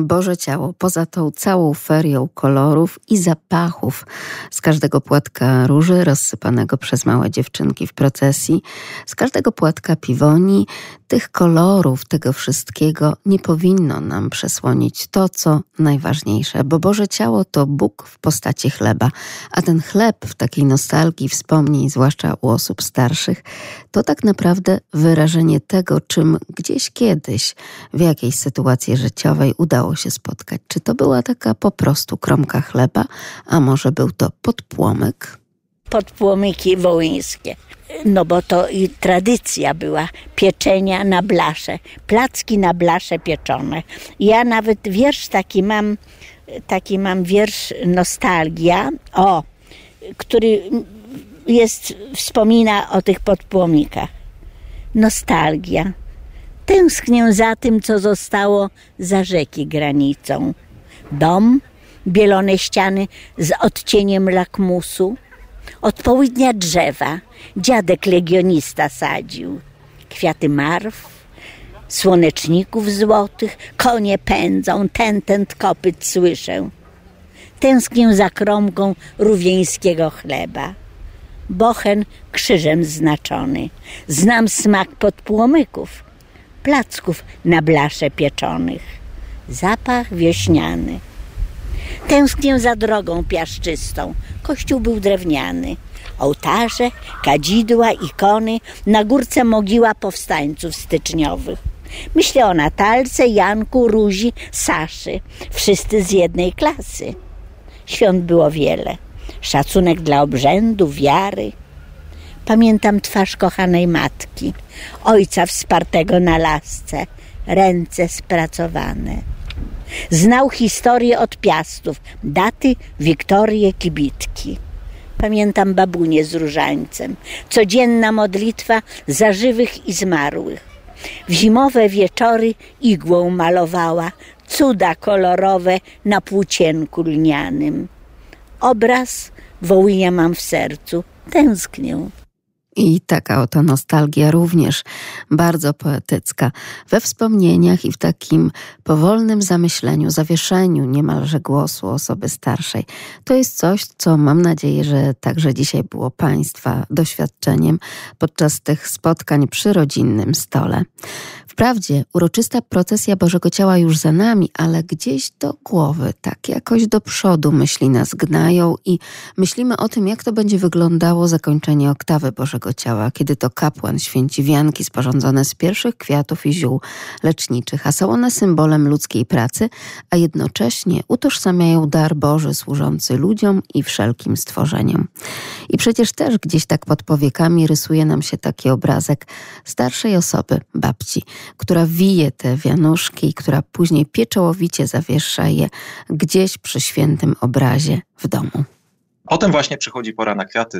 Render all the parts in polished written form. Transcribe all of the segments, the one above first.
Boże Ciało, poza tą całą ferią kolorów i zapachów z każdego płatka róży rozsypanego przez małe dziewczynki w procesji, z każdego płatka piwoni, tych kolorów, tego wszystkiego nie powinno nam przesłonić to, co najważniejsze, bo Boże Ciało to Bóg w postaci chleba, a ten chleb w takiej nostalgii wspomnień, zwłaszcza u osób starszych, to tak naprawdę wyrażenie tego, czym gdzieś kiedyś, w jakiejś sytuacji życiowej udało się spotkać. Czy to była taka po prostu kromka chleba, a może był to podpłomyk? Podpłomyki wołyńskie. No bo to i tradycja była pieczenia na blasze, placki na blasze pieczone. Ja nawet wiersz taki mam wiersz Nostalgia, który wspomina o tych podpłomikach. Nostalgia. Tęsknię za tym, co zostało za rzeki granicą. Dom, bielone ściany z odcieniem lakmusu. Od południa drzewa dziadek legionista sadził. Kwiaty marw, słoneczników złotych, konie pędzą, tentent kopyt słyszę. Tęsknię za kromką rówieńskiego chleba. Bochen krzyżem znaczony. Znam smak podpłomyków, placków na blasze pieczonych. Zapach wiośniany. Tęsknię za drogą piaszczystą. Kościół był drewniany. Ołtarze, kadzidła, ikony, na górce mogiła powstańców styczniowych. Myślę o Natalce, Janku, Ruzi, Saszy. Wszyscy z jednej klasy. Świąt było wiele. Szacunek dla obrzędu, wiary. Pamiętam twarz kochanej matki, ojca wspartego na lasce, ręce spracowane. Znał historię od piastów, daty, wiktorie, kibitki. Pamiętam babunię z różańcem, codzienna modlitwa za żywych i zmarłych. W zimowe wieczory igłą malowała cuda kolorowe na płócienku lnianym. Obraz Wołynia mam w sercu, tęsknię. I taka oto nostalgia również bardzo poetycka. We wspomnieniach i w takim powolnym zamyśleniu, zawieszeniu niemalże głosu osoby starszej. To jest coś, co mam nadzieję, że także dzisiaj było Państwa doświadczeniem podczas tych spotkań przy rodzinnym stole. Wprawdzie uroczysta procesja Bożego Ciała już za nami, ale gdzieś do głowy, tak jakoś do przodu myśli nas gnają i myślimy o tym, jak to będzie wyglądało zakończenie oktawy Bożego Ciała, kiedy to kapłan święci wianki sporządzone z pierwszych kwiatów i ziół leczniczych, a są one symbolem ludzkiej pracy, a jednocześnie utożsamiają dar Boży służący ludziom i wszelkim stworzeniom. I przecież też gdzieś tak pod powiekami rysuje nam się taki obrazek starszej osoby, babci, która wije te wianuszki, która później pieczołowicie zawiesza je gdzieś przy świętym obrazie w domu. Potem właśnie przychodzi pora na kwiaty,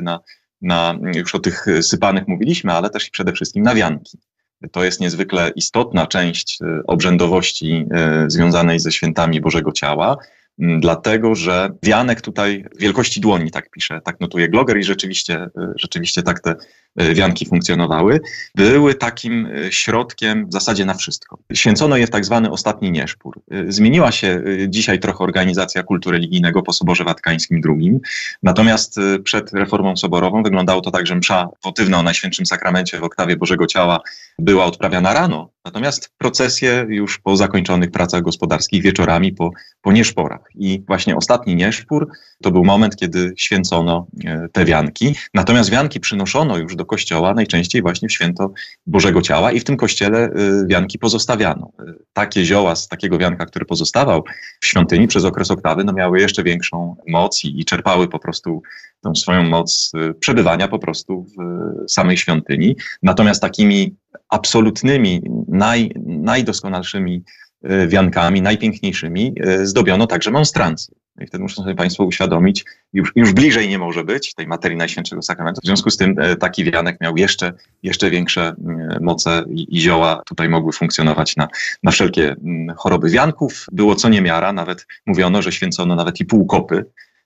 już o tych sypanych mówiliśmy, ale też i przede wszystkim na wianki. To jest niezwykle istotna część obrzędowości związanej ze świętami Bożego Ciała, dlatego że wianek tutaj wielkości dłoni, tak pisze, tak notuje Gloger i rzeczywiście tak te wianki funkcjonowały, były takim środkiem w zasadzie na wszystko. Święcono je w tak zwany ostatni nieszpór. Zmieniła się dzisiaj trochę organizacja kultu religijnego po Soborze Watykańskim II, natomiast przed reformą soborową wyglądało to tak, że msza wotywna o Najświętszym Sakramencie w oktawie Bożego Ciała była odprawiana rano, natomiast procesje już po zakończonych pracach gospodarskich wieczorami po nieszporach. I właśnie ostatni nieszpór to był moment, kiedy święcono te wianki. Natomiast wianki przynoszono już do kościoła najczęściej właśnie w święto Bożego Ciała i w tym kościele wianki pozostawiano. Takie zioła z takiego wianka, który pozostawał w świątyni przez okres oktawy, miały jeszcze większą moc i czerpały po prostu tą swoją moc przebywania po prostu w samej świątyni. Natomiast takimi absolutnymi, najdoskonalszymi wiankami, najpiękniejszymi zdobiono także monstrancje. I wtedy muszę sobie Państwo uświadomić, już bliżej nie może być tej materii Najświętszego Sakramentu. W związku z tym taki wianek miał jeszcze większe moce i zioła tutaj mogły funkcjonować na wszelkie choroby. Wianków było co niemiara, nawet mówiono, że święcono nawet i półkopy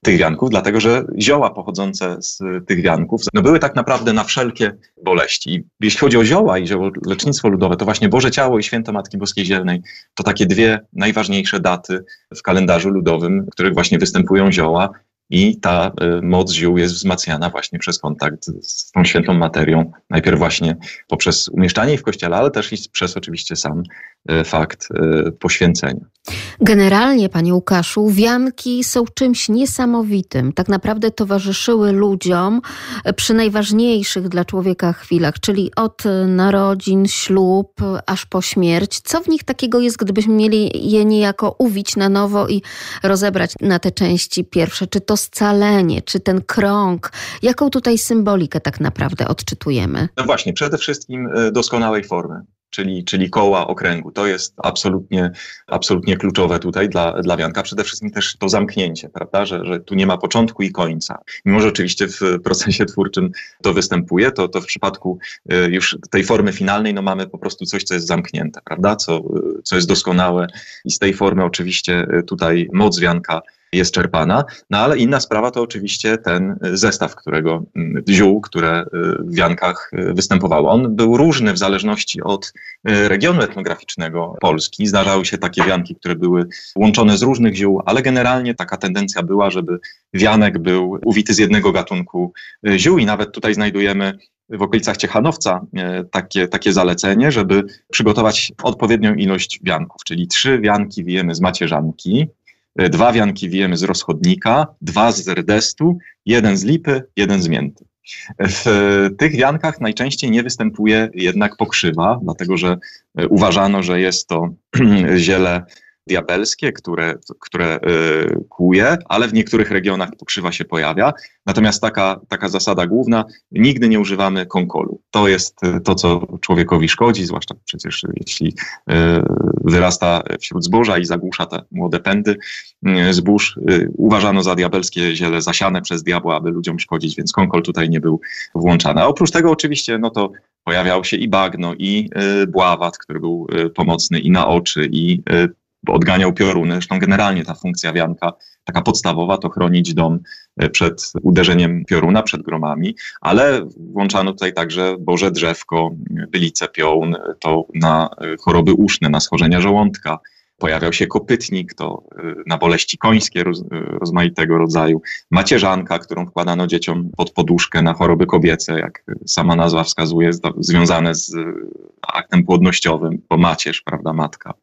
tych wianków, dlatego że zioła pochodzące z tych wianków były tak naprawdę na wszelkie boleści. I jeśli chodzi o zioła i ziołolecznictwo ludowe, to właśnie Boże Ciało i Święto Matki Boskiej Zielnej to takie dwie najważniejsze daty w kalendarzu ludowym, w których właśnie występują zioła. I ta moc ziół jest wzmacniana właśnie przez kontakt z tą świętą materią. Najpierw właśnie poprzez umieszczanie ich w kościele, ale też i przez oczywiście sam fakt poświęcenia. Generalnie, panie Łukaszu, wianki są czymś niesamowitym. Tak naprawdę towarzyszyły ludziom przy najważniejszych dla człowieka chwilach, czyli od narodzin, ślub, aż po śmierć. Co w nich takiego jest, gdybyśmy mieli je niejako uwić na nowo i rozebrać na te części pierwsze? Czy to scalenie, czy ten krąg? Jaką tutaj symbolikę tak naprawdę odczytujemy? No właśnie, przede wszystkim doskonałej formy. Czyli koła okręgu. To jest absolutnie kluczowe tutaj dla wianka. Przede wszystkim też to zamknięcie, prawda, że tu nie ma początku i końca. Mimo że oczywiście w procesie twórczym to występuje, to w przypadku już tej formy finalnej mamy po prostu coś, co jest zamknięte, prawda, co jest doskonałe i z tej formy oczywiście tutaj moc wianka jest czerpana, no ale inna sprawa to oczywiście ten zestaw ziół, które w wiankach występowały. On był różny w zależności od regionu etnograficznego Polski. Zdarzały się takie wianki, które były łączone z różnych ziół, ale generalnie taka tendencja była, żeby wianek był uwity z jednego gatunku ziół i nawet tutaj znajdujemy w okolicach Ciechanowca takie zalecenie, żeby przygotować odpowiednią ilość wianków, czyli 3 wianki wijemy z macierzanki, 2 wianki wijemy z rozchodnika, 2 z rdestu, 1 z lipy, 1 z mięty. W tych wiankach najczęściej nie występuje jednak pokrzywa, dlatego że uważano, że jest to ziele diabelskie, które kłuje, ale w niektórych regionach pokrzywa się pojawia. Natomiast taka zasada główna, nigdy nie używamy konkolu. To jest to, co człowiekowi szkodzi, zwłaszcza przecież jeśli wyrasta wśród zboża i zagłusza te młode pędy zbóż. Uważano za diabelskie ziele zasiane przez diabła, aby ludziom szkodzić, więc konkol tutaj nie był włączany. A oprócz tego oczywiście, to pojawiało się i bagno, i bławat, który był pomocny i na oczy, i odganiał pioruny. Zresztą generalnie ta funkcja wianka, taka podstawowa, to chronić dom przed uderzeniem pioruna, przed gromami, ale włączano tutaj także Boże Drzewko, bylice piołun, to na choroby uszne, na schorzenia żołądka. Pojawiał się kopytnik, to na boleści końskie rozmaitego rodzaju. Macierzanka, którą wkładano dzieciom pod poduszkę na choroby kobiece, jak sama nazwa wskazuje, związane z aktem płodnościowym, bo macierz, prawda, matka.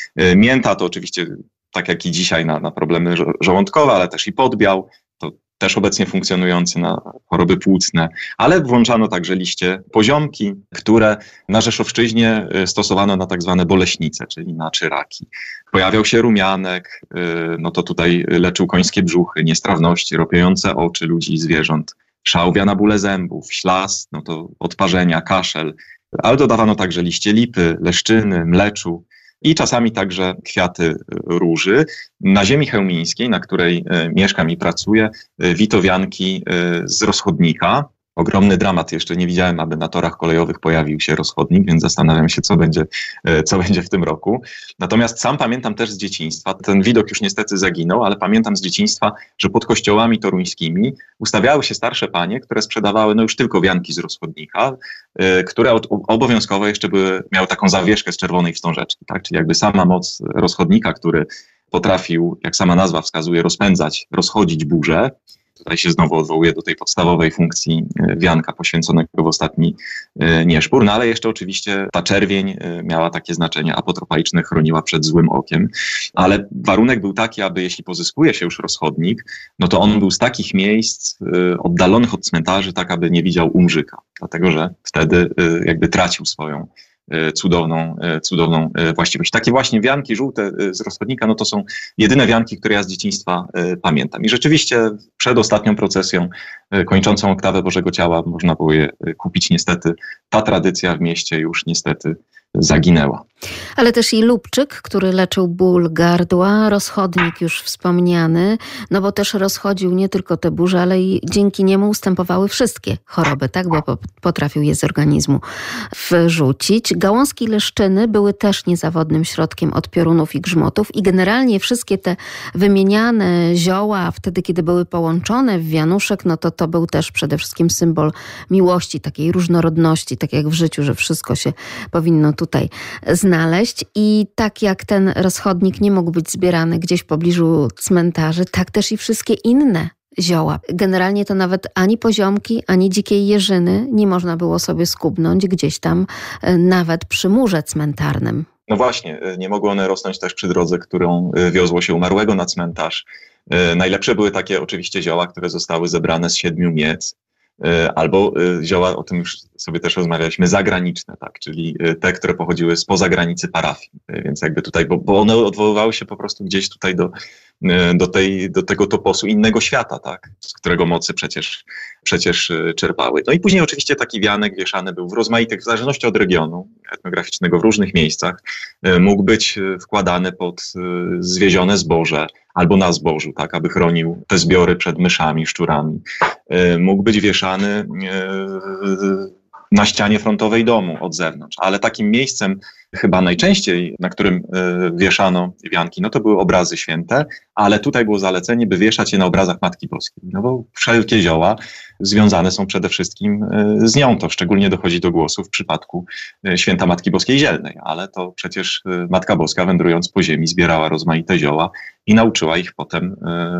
Mięta to oczywiście, tak jak i dzisiaj, na problemy żołądkowe, ale też i podbiał, to też obecnie funkcjonujący na choroby płucne, ale włączano także liście poziomki, które na Rzeszowszczyźnie stosowano na tak zwane boleśnice, czyli na czyraki. Pojawiał się rumianek, to tutaj leczył końskie brzuchy, niestrawności, ropiejące oczy ludzi i zwierząt, szałwia na bóle zębów, ślas, to odparzenia, kaszel, ale dodawano także liście lipy, leszczyny, mleczu, i czasami także kwiaty róży. Na ziemi chełmińskiej, na której mieszkam i pracuję, wito wianki z rozchodnika. Ogromny dramat, jeszcze nie widziałem, aby na torach kolejowych pojawił się rozchodnik, więc zastanawiam się, co będzie w tym roku. Natomiast sam pamiętam też z dzieciństwa, ten widok już niestety zaginął, ale pamiętam z dzieciństwa, że pod kościołami toruńskimi ustawiały się starsze panie, które sprzedawały już tylko wianki z rozchodnika, które obowiązkowo jeszcze miały taką zawieszkę z czerwonej wstążeczki, tak? Czyli jakby sama moc rozchodnika, który potrafił, jak sama nazwa wskazuje, rozchodzić burzę. Tutaj się znowu odwołuje do tej podstawowej funkcji wianka poświęconego w ostatni nieszpór, ale jeszcze oczywiście ta czerwień miała takie znaczenie apotropaiczne, chroniła przed złym okiem, ale warunek był taki, aby jeśli pozyskuje się już rozchodnik, to on był z takich miejsc oddalonych od cmentarzy, tak aby nie widział umrzyka, dlatego że wtedy jakby tracił swoją cudowną właściwość. Takie właśnie wianki żółte z rozchodnika, to są jedyne wianki, które ja z dzieciństwa pamiętam. I rzeczywiście przed ostatnią procesją kończącą oktawę Bożego Ciała można było je kupić. Niestety ta tradycja w mieście już niestety zaginęła. Ale też i lubczyk, który leczył ból gardła, rozchodnik już wspomniany, no bo też rozchodził nie tylko te burze, ale i dzięki niemu ustępowały wszystkie choroby, tak? Bo potrafił je z organizmu wyrzucić. Gałązki leszczyny były też niezawodnym środkiem od piorunów i grzmotów i generalnie wszystkie te wymieniane zioła, wtedy kiedy były połączone w wianuszek, no to był też przede wszystkim symbol miłości, takiej różnorodności, tak jak w życiu, że wszystko się powinno tutaj znaleźć. I tak jak ten rozchodnik nie mógł być zbierany gdzieś w pobliżu cmentarzy, tak też i wszystkie inne zioła. Generalnie to nawet ani poziomki, ani dzikiej jeżyny nie można było sobie skubnąć gdzieś tam, nawet przy murze cmentarnym. No właśnie, nie mogły one rosnąć też przy drodze, którą wiozło się umarłego na cmentarz. Najlepsze były takie oczywiście zioła, które zostały zebrane z 7 miec, albo zioła, o tym już sobie też rozmawialiśmy, zagraniczne, tak, czyli te, które pochodziły spoza granicy parafii. Więc jakby tutaj, bo one odwoływały się po prostu gdzieś tutaj do tego toposu innego świata, tak, z którego mocy przecież czerpały. No i później oczywiście taki wianek wieszany był w rozmaitych, w zależności od regionu etnograficznego, w różnych miejscach. Mógł być wkładany pod zwiezione zboże albo na zbożu, tak, aby chronił te zbiory przed myszami, szczurami. Mógł być wieszany na ścianie frontowej domu od zewnątrz, ale takim miejscem chyba najczęściej, na którym wieszano wianki, no to były obrazy święte, ale tutaj było zalecenie, by wieszać je na obrazach Matki Boskiej, no bo wszelkie zioła związane są przede wszystkim z nią. To szczególnie dochodzi do głosu w przypadku święta Matki Boskiej Zielnej, ale to przecież Matka Boska, wędrując po ziemi, zbierała rozmaite zioła i nauczyła ich potem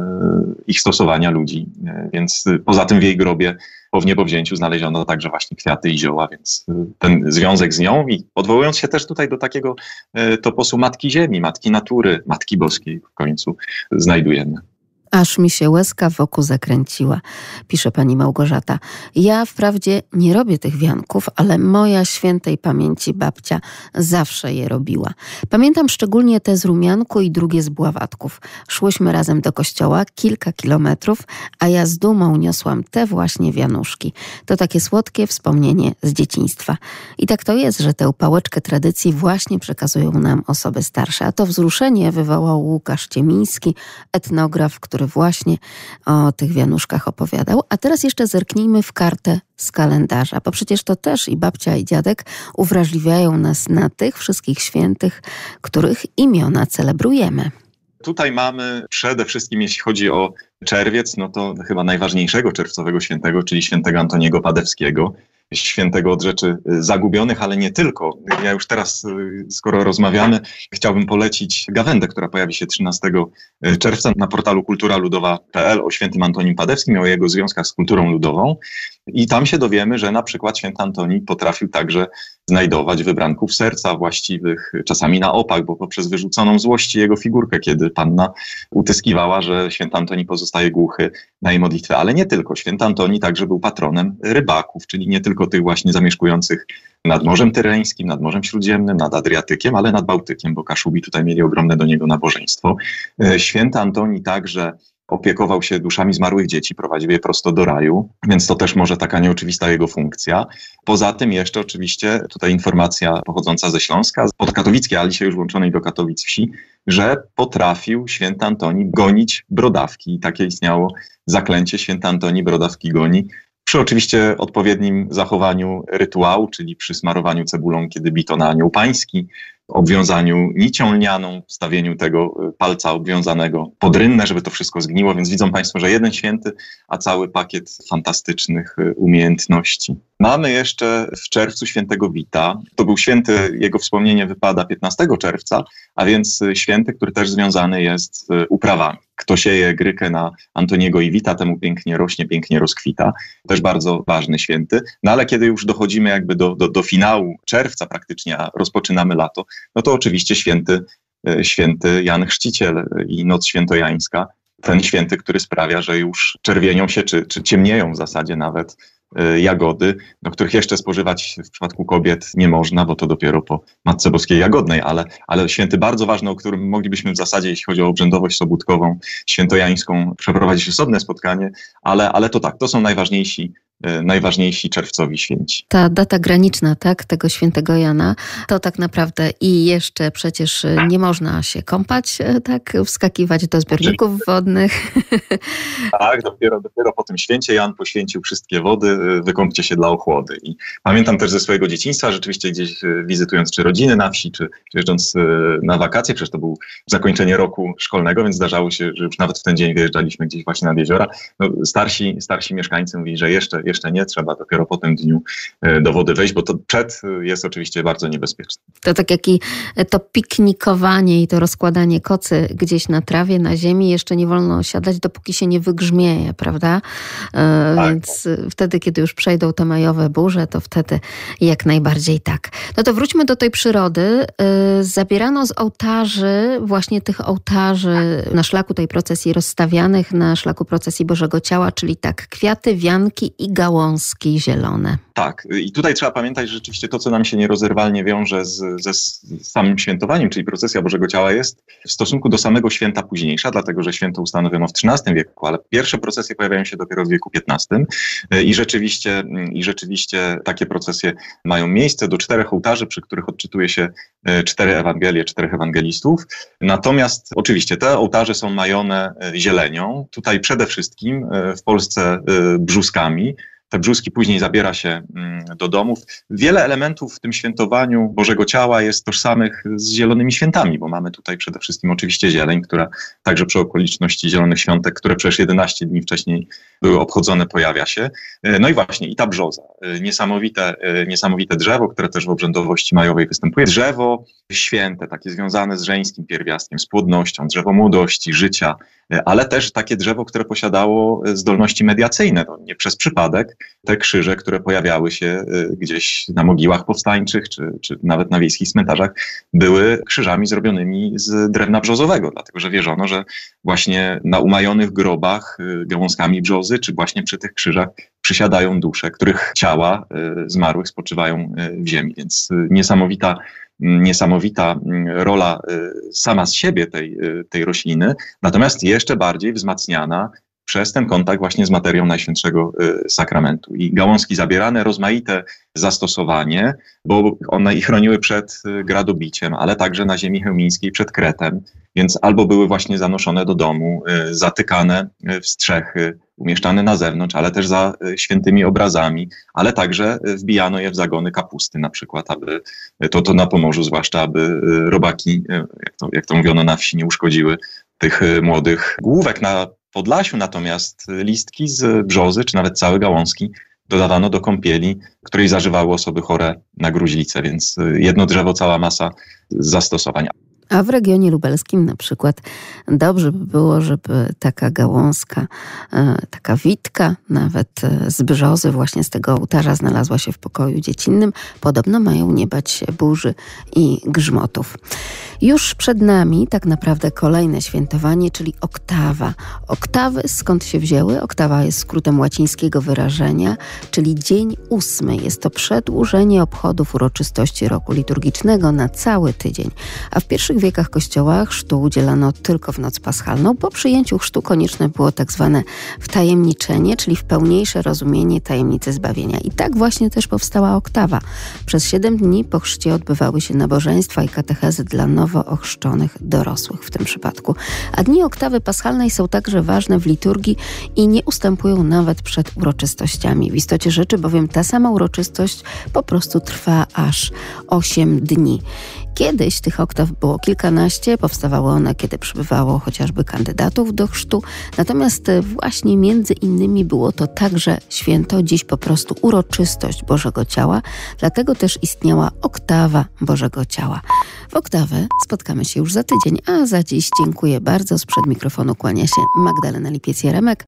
ich stosowania ludzi, więc poza tym w jej grobie po wniebowzięciu znaleziono także właśnie kwiaty i zioła, więc ten związek z nią i odwołując się też tutaj do takiego toposu Matki Ziemi, Matki Natury, Matki Boskiej w końcu znajdujemy. Aż mi się łezka wokół zakręciła, pisze pani Małgorzata. Ja wprawdzie nie robię tych wianków, ale moja świętej pamięci babcia zawsze je robiła. Pamiętam szczególnie te z rumianku i drugie z bławatków. Szłyśmy razem do kościoła kilka kilometrów, a ja z dumą niosłam te właśnie wianuszki. To takie słodkie wspomnienie z dzieciństwa. I tak to jest, że tę pałeczkę tradycji właśnie przekazują nam osoby starsze. A to wzruszenie wywołał Łukasz Ciemiński, etnograf, który właśnie o tych wianuszkach opowiadał. A teraz jeszcze zerknijmy w kartę z kalendarza, bo przecież to też i babcia, i dziadek uwrażliwiają nas na tych wszystkich świętych, których imiona celebrujemy. Tutaj mamy przede wszystkim, jeśli chodzi o czerwiec, no to chyba najważniejszego czerwcowego świętego, czyli świętego Antoniego Padewskiego, świętego od rzeczy zagubionych, ale nie tylko. Ja już teraz, skoro rozmawiamy, chciałbym polecić gawędę, która pojawi się 13 czerwca na portalu kulturaludowa.pl o świętym Antonim Padewskim, o jego związkach z kulturą ludową. I tam się dowiemy, że na przykład święty Antoni potrafił także znajdować wybranków serca właściwych, czasami na opak, bo poprzez wyrzuconą złości jego figurkę, kiedy panna utyskiwała, że święty Antoni pozostaje głuchy na jej modlitwę. Ale nie tylko. Święty Antoni także był patronem rybaków, czyli nie tylko tych właśnie zamieszkujących nad Morzem Tyreńskim, nad Morzem Śródziemnym, nad Adriatykiem, ale nad Bałtykiem, bo Kaszubi tutaj mieli ogromne do niego nabożeństwo. Święty Antoni także opiekował się duszami zmarłych dzieci, prowadził je prosto do raju, więc to też może taka nieoczywista jego funkcja. Poza tym jeszcze oczywiście tutaj informacja pochodząca ze Śląska, podkatowickiej, ale dzisiaj już włączonej do Katowic wsi, że potrafił święty Antoni gonić brodawki. I takie istniało zaklęcie: święty Antoni brodawki goni. Przy oczywiście odpowiednim zachowaniu rytuału, czyli przy smarowaniu cebulą, kiedy bito na anioł pański, obwiązaniu nicią lnianą, wstawieniu tego palca obwiązanego pod rynnę, żeby to wszystko zgniło. Więc widzą Państwo, że jeden święty, a cały pakiet fantastycznych umiejętności. Mamy jeszcze w czerwcu świętego Wita. To był święty, jego wspomnienie wypada 15 czerwca, a więc święty, który też związany jest z uprawami. Kto sieje grykę na Antoniego i Wita, temu pięknie rośnie, pięknie rozkwita. Też bardzo ważny święty. No ale kiedy już dochodzimy jakby do finału czerwca praktycznie, a rozpoczynamy lato, no to oczywiście święty Jan Chrzciciel i Noc Świętojańska. Ten święty, który sprawia, że już czerwienią się, czy ciemnieją w zasadzie nawet jagody, do których jeszcze spożywać w przypadku kobiet nie można, bo to dopiero po Matce Boskiej Jagodnej, ale święty bardzo ważny, o którym moglibyśmy w zasadzie, jeśli chodzi o obrzędowość sobótkową, świętojańską, przeprowadzić osobne spotkanie, ale to tak, to są najważniejsi najważniejsi czerwcowi święci. Ta data graniczna, tak, tego świętego Jana, to tak naprawdę i jeszcze przecież nie można się kąpać, tak, wskakiwać do zbiorników wodnych. Tak, dopiero po tym święcie Jan poświęcił wszystkie wody, wykąpcie się dla ochłody. I pamiętam też ze swojego dzieciństwa, rzeczywiście gdzieś wizytując czy rodziny na wsi, czy jeżdżąc na wakacje, przecież to był zakończenie roku szkolnego, więc zdarzało się, że już nawet w ten dzień wyjeżdżaliśmy gdzieś właśnie nad jeziora. No, starsi mieszkańcy mówili, że jeszcze nie, trzeba dopiero po tym dniu do wody wejść, bo to przed jest oczywiście bardzo niebezpieczne. To tak jak i to piknikowanie i to rozkładanie kocy gdzieś na trawie, na ziemi, jeszcze nie wolno siadać, dopóki się nie wygrzmieje, prawda? Tak. Więc wtedy, kiedy już przejdą te majowe burze, to wtedy jak najbardziej tak. No to wróćmy do tej przyrody. Zabierano z ołtarzy, właśnie tych ołtarzy na szlaku tej procesji rozstawianych, na szlaku procesji Bożego Ciała, czyli tak, kwiaty, wianki i gałązki zielone. Tak. I tutaj trzeba pamiętać, że rzeczywiście to, co nam się nierozerwalnie wiąże ze samym świętowaniem, czyli procesja Bożego Ciała, jest w stosunku do samego święta późniejsza, dlatego że święto ustanowiono w XIII wieku, ale pierwsze procesje pojawiają się dopiero w wieku XV i rzeczywiście takie procesje mają miejsce do 4 ołtarzy, przy których odczytuje się 4 Ewangelie, 4 ewangelistów. Natomiast oczywiście te ołtarze są majone zielenią, tutaj przede wszystkim w Polsce brzuskami. Te brzuski później zabiera się do domów. Wiele elementów w tym świętowaniu Bożego Ciała jest tożsamych z zielonymi świętami, bo mamy tutaj przede wszystkim oczywiście zieleń, która także przy okoliczności zielonych świątek, które przecież 11 dni wcześniej były obchodzone, pojawia się. No i właśnie i ta brzoza. Niesamowite drzewo, które też w obrzędowości majowej występuje. Drzewo święte, takie związane z żeńskim pierwiastkiem, z płodnością, drzewo młodości, życia, ale też takie drzewo, które posiadało zdolności mediacyjne. To nie przez przypadek te krzyże, które pojawiały się gdzieś na mogiłach powstańczych, czy nawet na wiejskich cmentarzach, były krzyżami zrobionymi z drewna brzozowego, dlatego że wierzono, że właśnie na umajonych grobach gałązkami brzozy, czy właśnie przy tych krzyżach przysiadają dusze, których ciała zmarłych spoczywają w ziemi. Więc niesamowita rola sama z siebie tej rośliny, natomiast jeszcze bardziej wzmacniana przez ten kontakt właśnie z materią Najświętszego Sakramentu. I gałązki zabierane, rozmaite zastosowanie, bo one ich chroniły przed gradobiciem, ale także na ziemi chełmińskiej przed Kretem, więc albo były właśnie zanoszone do domu, zatykane w strzechy, umieszczane na zewnątrz, ale też za świętymi obrazami, ale także wbijano je w zagony kapusty na przykład, aby to na Pomorzu zwłaszcza, aby robaki, jak to mówiono na wsi, nie uszkodziły tych młodych główek. Na Podlasiu natomiast listki z brzozy, czy nawet całe gałązki dodawano do kąpieli, której zażywały osoby chore na gruźlicę, więc jedno drzewo, cała masa zastosowań. A w regionie lubelskim na przykład dobrze by było, żeby taka gałązka, taka witka nawet z brzozy właśnie z tego ołtarza znalazła się w pokoju dziecinnym. Podobno mają nie bać się burzy i grzmotów. Już przed nami tak naprawdę kolejne świętowanie, czyli oktawa. Oktawy skąd się wzięły? Oktawa jest skrótem łacińskiego wyrażenia, czyli dzień 8. Jest to przedłużenie obchodów uroczystości roku liturgicznego na cały tydzień. A w pierwszych wiekach Kościoła chrztu udzielano tylko w noc paschalną. Po przyjęciu chrztu konieczne było tak zwane wtajemniczenie, czyli w pełniejsze rozumienie tajemnicy zbawienia. I tak właśnie też powstała oktawa. Przez 7 dni po chrzcie odbywały się nabożeństwa i katechezy dla nowo ochrzczonych dorosłych w tym przypadku. A dni oktawy paschalnej są także ważne w liturgii i nie ustępują nawet przed uroczystościami. W istocie rzeczy bowiem ta sama uroczystość po prostu trwa aż 8 dni. Kiedyś tych oktaw było kilkanaście, powstawały one, kiedy przybywało chociażby kandydatów do chrztu, natomiast właśnie między innymi było to także święto, dziś po prostu uroczystość Bożego Ciała, dlatego też istniała oktawa Bożego Ciała. W oktawę spotkamy się już za tydzień, a za dziś dziękuję bardzo. Sprzed mikrofonu kłania się Magdalena Lipiec-Jaremek.